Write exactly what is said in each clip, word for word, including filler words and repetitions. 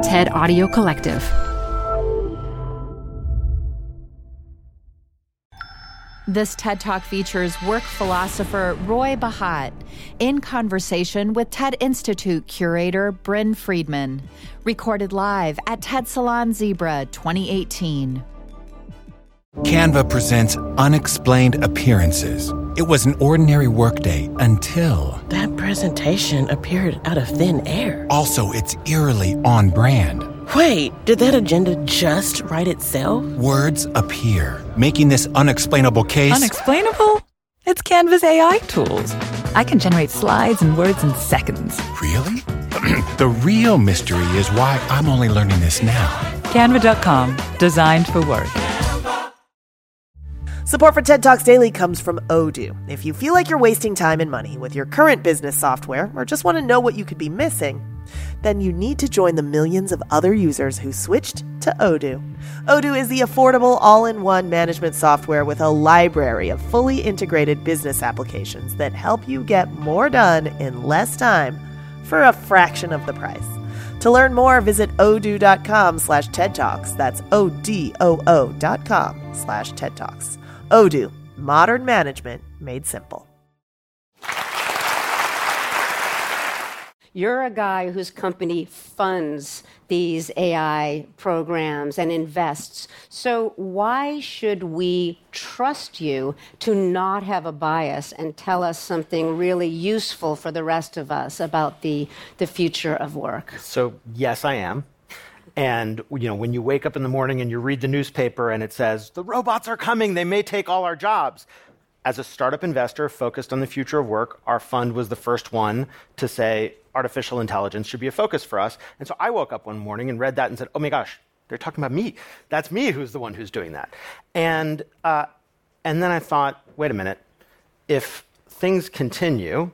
TED Audio Collective. This TED Talk features work philosopher Roy Bahat in conversation with TED Institute curator Bryn Friedman, recorded live at TED Salon Zebra twenty eighteen. Canva presents Unexplained Appearances. It was an ordinary workday until... That presentation appeared out of thin air. Also, it's eerily on brand. Wait, did that agenda just write itself? Words appear, making this unexplainable case... Unexplainable? It's Canva's A I tools. I can generate slides and words in seconds. Really? The real mystery is why I'm only learning this now. Canva dot com, designed for work. Support for TED Talks Daily comes from Odoo. If you feel like you're wasting time and money with your current business software, or just want to know what you could be missing, then you need to join the millions of other users who switched to Odoo. Odoo is the affordable all-in-one management software with a library of fully integrated business applications that help you get more done in less time for a fraction of the price. To learn more, visit odoo.com slash TED Talks. That's O-D-O-O dot com slash TED Talks. Odoo, modern management made simple. You're a guy whose company funds these A I programs and invests. So why should we trust you to not have a bias and tell us something really useful for the rest of us about the, the future of work? So yes, I am. And, you know, when you wake up in the morning and you read the newspaper and it says, the robots are coming, they may take all our jobs. As a startup investor focused on the future of work, our fund was the first one to say artificial intelligence should be a focus for us. And so I woke up one morning and read that and said, oh my gosh, they're talking about me. That's me who's the one who's doing that. And, uh, and then I thought, wait a minute, if things continue,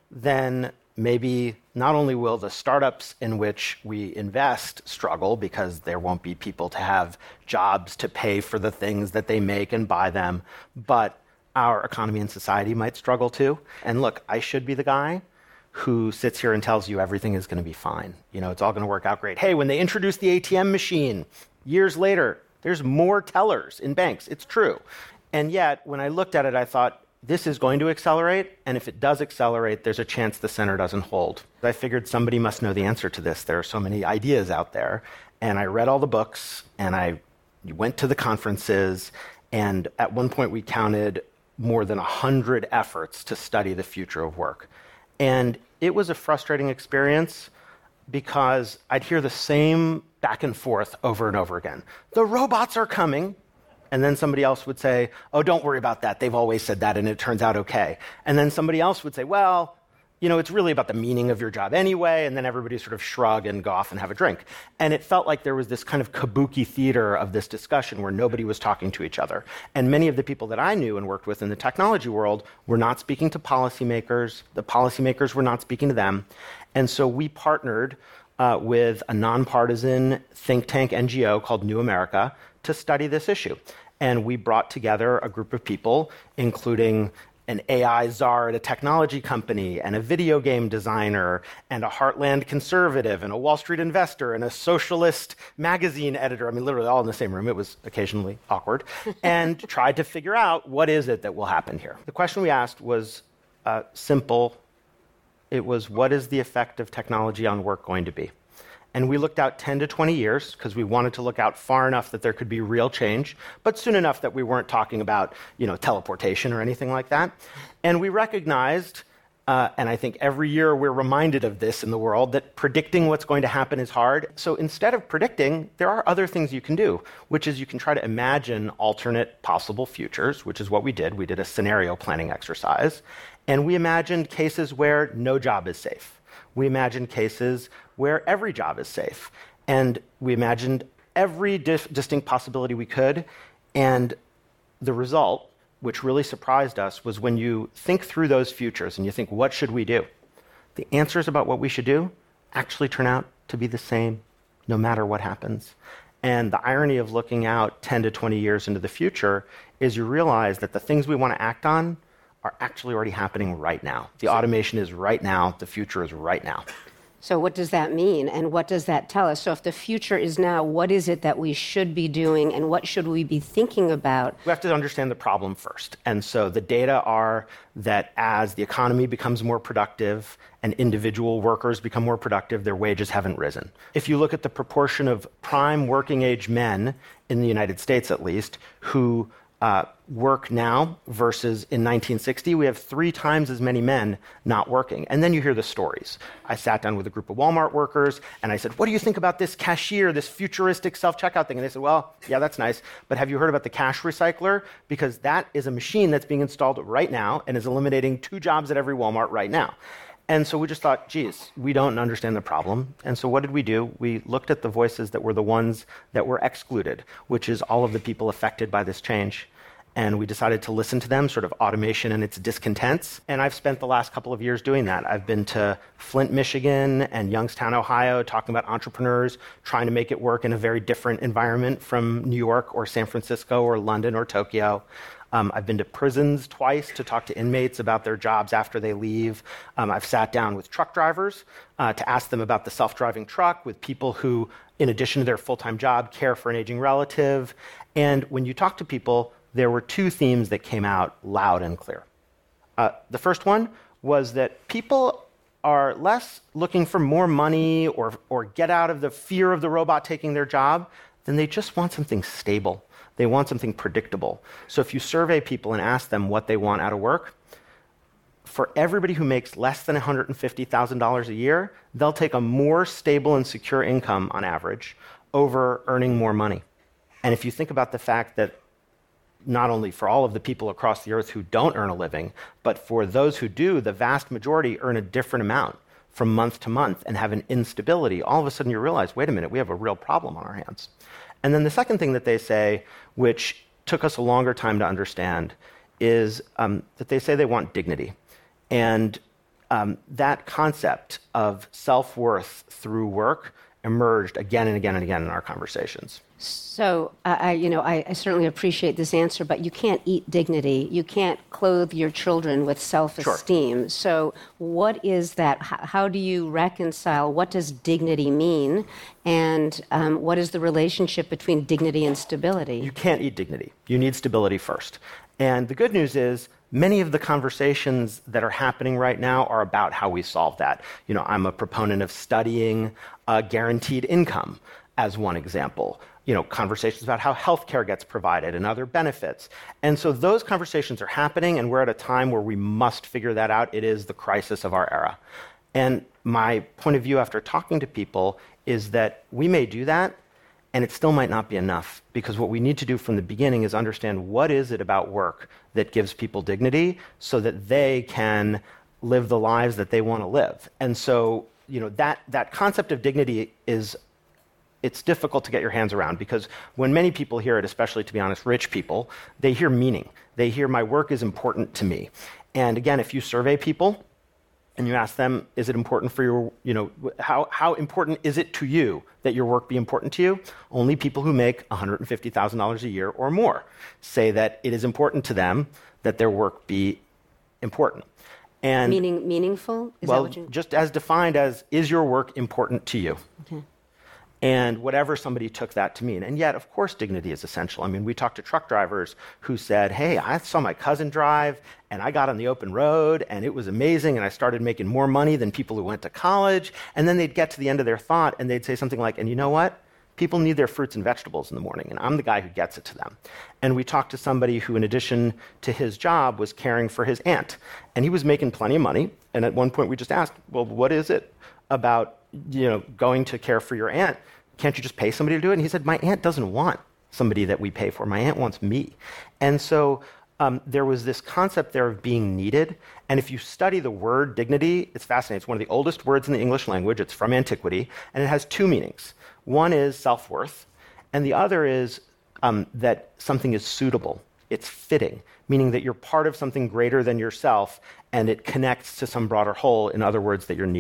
then maybe not only will the startups in which we invest struggle because there won't be people to have jobs to pay for the things that they make and buy them, but our economy and society might struggle too. And look, I should be the guy who sits here and tells you everything is going to be fine. You know, it's all going to work out great. Hey, when they introduced the A T M machine, years later, there's more tellers in banks. It's true. And yet, when I looked at it, I thought, this is going to accelerate, and if it does accelerate, there's a chance the center doesn't hold. I figured somebody must know the answer to this. There are so many ideas out there. And I read all the books, and I went to the conferences, and at one point we counted more than one hundred efforts to study the future of work. And it was a frustrating experience because I'd hear the same back and forth over and over again. The robots are coming. And then somebody else would say, oh, don't worry about that. They've always said that, and it turns out okay. And then somebody else would say, well, you know, it's really about the meaning of your job anyway. And then everybody sort of shrug and go off and have a drink. And it felt like there was this kind of kabuki theater of this discussion where nobody was talking to each other. And many of the people that I knew and worked with in the technology world were not speaking to policymakers. The policymakers were not speaking to them. And so we partnered uh, with a nonpartisan think tank N G O called New America to study this issue. And we brought together a group of people, including an A I czar at a technology company, and a video game designer, and a Heartland conservative, and a Wall Street investor, and a socialist magazine editor. I mean, literally all in the same room. It was occasionally awkward. And tried to figure out what is it that will happen here. The question we asked was uh, simple. It was, what is the effect of technology on work going to be? And we looked out ten to twenty years because we wanted to look out far enough that there could be real change, but soon enough that we weren't talking about, you know, teleportation or anything like that. And we recognized, uh, and I think every year we're reminded of this in the world, that predicting what's going to happen is hard. So instead of predicting, there are other things you can do, which is you can try to imagine alternate possible futures, which is what we did. We did a scenario planning exercise, and we imagined cases where no job is safe. We imagined cases where every job is safe. And we imagined every dif- distinct possibility we could. And the result, which really surprised us, was when you think through those futures and you think, what should we do? The answers about what we should do actually turn out to be the same no matter what happens. And the irony of looking out ten to twenty years into the future is you realize that the things we want to act on are actually already happening right now. The automation is right now. The future is right now. So what does that mean, and what does that tell us? So if the future is now, what is it that we should be doing, and what should we be thinking about? We have to understand the problem first. And so the data are that as the economy becomes more productive and individual workers become more productive, their wages haven't risen. If you look at the proportion of prime working age men in the United States, at least, who Uh, work now versus in nineteen sixty, we have three times as many men not working. And then you hear the stories. I sat down with a group of Walmart workers, and I said, what do you think about this cashier, this futuristic self-checkout thing? And they said, well, yeah, that's nice, but have you heard about the cash recycler? Because that is a machine that's being installed right now and is eliminating two jobs at every Walmart right now. And so we just thought, geez, we don't understand the problem. And so what did we do? We looked at the voices that were the ones that were excluded, which is all of the people affected by this change. And we decided to listen to them, sort of automation and its discontents. And I've spent the last couple of years doing that. I've been to Flint, Michigan, and Youngstown, Ohio, talking about entrepreneurs trying to make it work in a very different environment from New York or San Francisco or London or Tokyo. Um, I've been to prisons twice to talk to inmates about their jobs after they leave. Um, I've sat down with truck drivers uh, to ask them about the self-driving truck, with people who, in addition to their full-time job, care for an aging relative. And when you talk to people, there were two themes that came out loud and clear. Uh, the first one was that people are less looking for more money or, or get out of the fear of the robot taking their job than they just want something stable. They want something predictable. So if you survey people and ask them what they want out of work, for everybody who makes less than one hundred fifty thousand dollars a year, they'll take a more stable and secure income on average over earning more money. And if you think about the fact that not only for all of the people across the earth who don't earn a living, but for those who do, the vast majority earn a different amount from month to month and have an instability, all of a sudden you realize, wait a minute, we have a real problem on our hands. And then the second thing that they say, which took us a longer time to understand, is um, that they say they want dignity. And um, that concept of self-worth through work emerged again and again and again in our conversations. So, uh, I, you know, I, I certainly appreciate this answer, but you can't eat dignity. You can't clothe your children with self-esteem. Sure. So what is that? How, how do you reconcile? What does dignity mean? And um, what is the relationship between dignity and stability? You can't eat dignity. You need stability first. And the good news is, many of the conversations that are happening right now are about how we solve that. You know, I'm a proponent of studying uh, guaranteed income as one example. You know, conversations about how healthcare gets provided and other benefits. And so those conversations are happening, and we're at a time where we must figure that out. It is the crisis of our era. And my point of view after talking to people is that we may do that, and it still might not be enough, because what we need to do from the beginning is understand what is it about work that gives people dignity so that they can live the lives that they want to live. And so, you know, that, that concept of dignity is, it's difficult to get your hands around, because when many people hear it, especially, to be honest, rich people, they hear meaning. They hear my work is important to me. And again, if you survey people, and you ask them, is it important for your, you know, how, how important is it to you that your work be important to you? Only people who make one hundred fifty thousand dollars a year or more say that it is important to them that their work be important. And Meaning, meaningful? Is well, that what you... just as defined as, is your work important to you? Okay. And whatever somebody took that to mean. And yet, of course, dignity is essential. I mean, we talked to truck drivers who said, hey, I saw my cousin drive, and I got on the open road, and it was amazing, and I started making more money than people who went to college. And then they'd get to the end of their thought, and they'd say something like, and you know what? People need their fruits and vegetables in the morning, and I'm the guy who gets it to them. And we talked to somebody who, in addition to his job, was caring for his aunt. And he was making plenty of money, and at one point we just asked, well, what is it about, you know, going to care for your aunt? Can't you just pay somebody to do it? And he said, my aunt doesn't want somebody that we pay for. My aunt wants me. And so um, there was this concept there of being needed. And if you study the word dignity, it's fascinating. It's one of the oldest words in the English language. It's from antiquity. And it has two meanings. One is self-worth, and the other is um, that something is suitable. It's fitting, meaning that you're part of something greater than yourself, and it connects to some broader whole, in other words, that you're needed.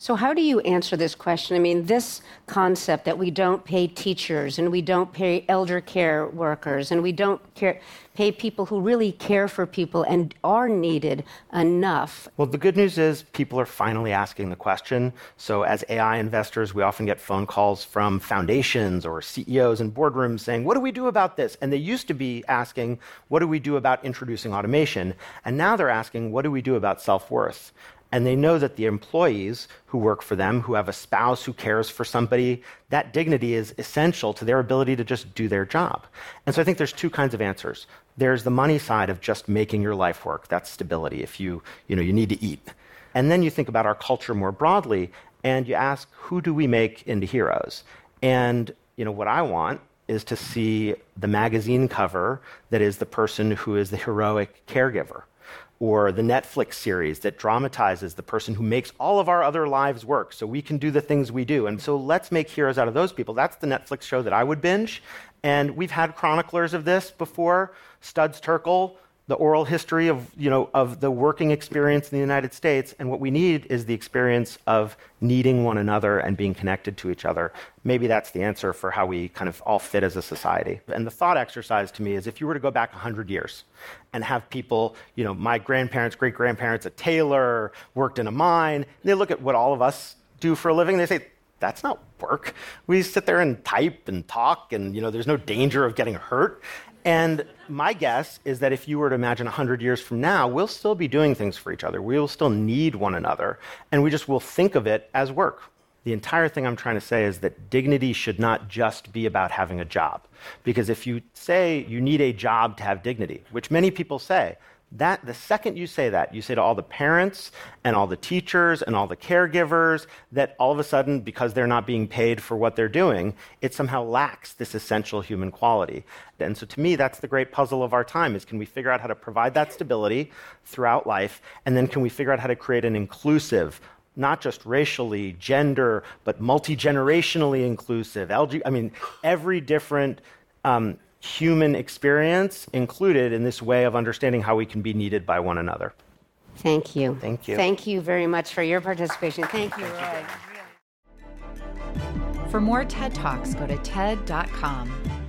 So how do you answer this question? I mean, this concept that we don't pay teachers and we don't pay elder care workers and we don't care, pay people who really care for people and are needed enough. Well, the good news is people are finally asking the question. So as A I investors, we often get phone calls from foundations or C E Os in boardrooms saying, what do we do about this? And they used to be asking, what do we do about introducing automation? And now they're asking, what do we do about self-worth? And they know that the employees who work for them, who have a spouse who cares for somebody, that dignity is essential to their ability to just do their job. And so I think there's two kinds of answers. There's the money side of just making your life work. That's stability if you, you know, you need to eat. And then you think about our culture more broadly, and you ask, who do we make into heroes? And you know, what I want is to see the magazine cover that is the person who is the heroic caregiver, or the Netflix series that dramatizes the person who makes all of our other lives work so we can do the things we do. And so let's make heroes out of those people. That's the Netflix show that I would binge. And we've had chroniclers of this before. Studs Terkel, the oral history of, you know, of the working experience in the United States. And what we need is the experience of needing one another and being connected to each other. Maybe that's the answer for how we kind of all fit as a society. And the thought exercise to me is if you were to go back one hundred years and have people, you know, my grandparents, great-grandparents, a tailor, worked in a mine, and they look at what all of us do for a living, they say, that's not work. We sit there and type and talk, and, you know, there's no danger of getting hurt. And my guess is that if you were to imagine one hundred years from now, we'll still be doing things for each other. We will still need one another, and we just will think of it as work. The entire thing I'm trying to say is that dignity should not just be about having a job. Because if you say you need a job to have dignity, which many people say, that the second you say that, you say to all the parents and all the teachers and all the caregivers that all of a sudden, because they're not being paid for what they're doing, it somehow lacks this essential human quality. And so to me, that's the great puzzle of our time, is can we figure out how to provide that stability throughout life, and then can we figure out how to create an inclusive, not just racially, gender, but multi-generationally inclusive, L G, I mean, every different um, human experience included in this way of understanding how we can be needed by one another. Thank you. Thank you. Thank you very much for your participation. Thank you, Roy. For more TED Talks, go to T E D dot com.